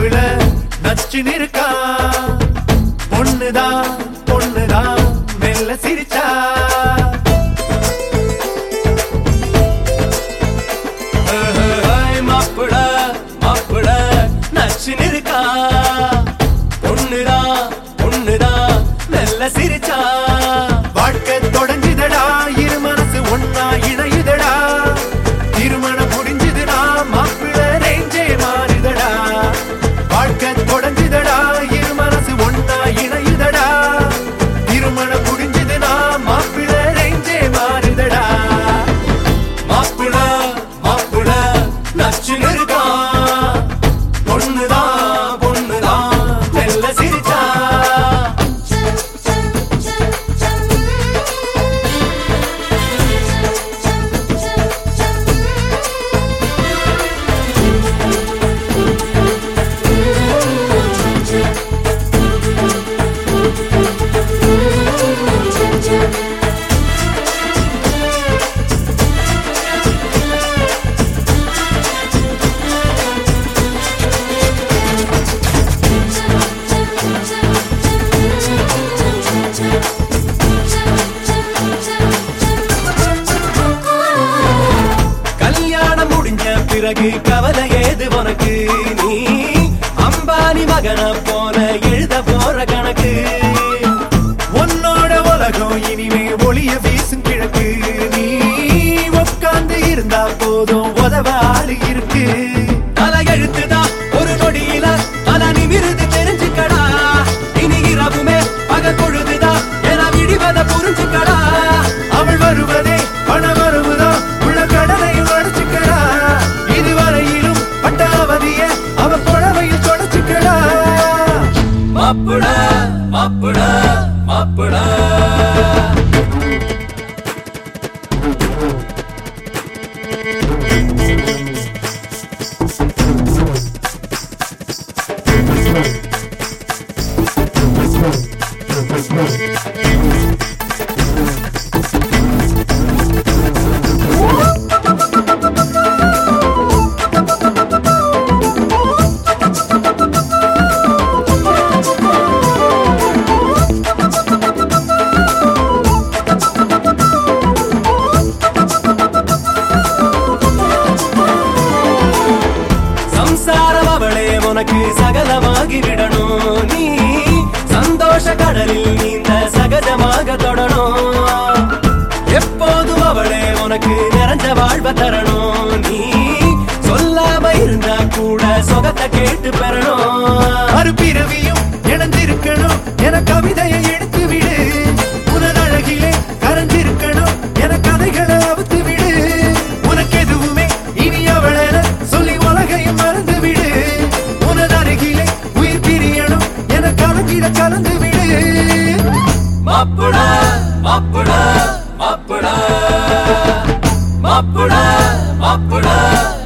மாப்பிள நச்சுன்னு இருக்கா பொண்ணுதான் பொண்ணுதான் மெல்ல சிரிச்சா மாப்பிள மாப்பிள நச்சுன்னு இருக்கா பொண்ணுதான் பொண்ணுதான் மெல்ல சிரிச்சா வாழ்க்கை தொடங்குதடா இரு மனசு ஒன்னா இணையுதடா திருமணம் முடிஞ்சதுடா மாப்பிள ரேஞ்சே மாறுதடா வாழ்க்கை தொடங்குதடா இரு மனசு ஒன்னா இணையுதடா திருமணம் முடிஞ்சதுடா மாப்பிள ரேஞ்சே மாறுதடா மாப்பிள மாப்பிள நச்சுன்னு இருக்கா பொண்ணுதான் பொண்ணுதான் மெல்ல சிரிச்சா பிறகு கவலை ஏது உனக்கு நீ அம்பானி மகன போல எழுத போற கணக்கு உன்னோட உலகம் இனிமே ஒளிய வீசும் கிழக்கு நீ உட்கார்ந்து இருந்தா போதும் உதவ ஆளு இருக்கு தலை எழுத்துதான் ஒரு நொடியில தலை நிமிர்ந்து தெரிஞ்சுக்கடா இனி இரவுமே பகல் பொழுதுதான் என விடிவத புரிஞ்சுக்கடா அவள் வருவதே பண வருவதோ உள்ள கடனை மறைச்சுக்கடா இதுவரையிலும் பட்டாவதிய அவ புடவையில் தொடச்சுக்கடா மாப்பிள மாப்பிள மாப்பிள உனக்கு சகலமாகி விடணும் நீ சந்தோஷ கடலில் நீந்த சகஜமாக தொடணும் எப்போதும் அவளே உனக்கு நிறைஞ்ச வாழ்வ தரணும் நீ சொல்லாம இருந்தா கூட சொகத்தை கேட்டு பெறணும் மறுபிறவியும் இணைந்திருக்கணும் என கவிதையை எடுத்து விடு உனதழகிலே கரைஞ்சிருக்கணும் என கதைகளை அவுத்து விடு உனக்கு எதுவுமே இனி அவளை சொல்லி உலகையும் மறந்து விடு உனதருகிலே உயிர் பிரியணும் என கலங்கிட கலந்து விடு மாப்பிள மாப்பிள மாப்பிள மாப்பிள மாப்பிள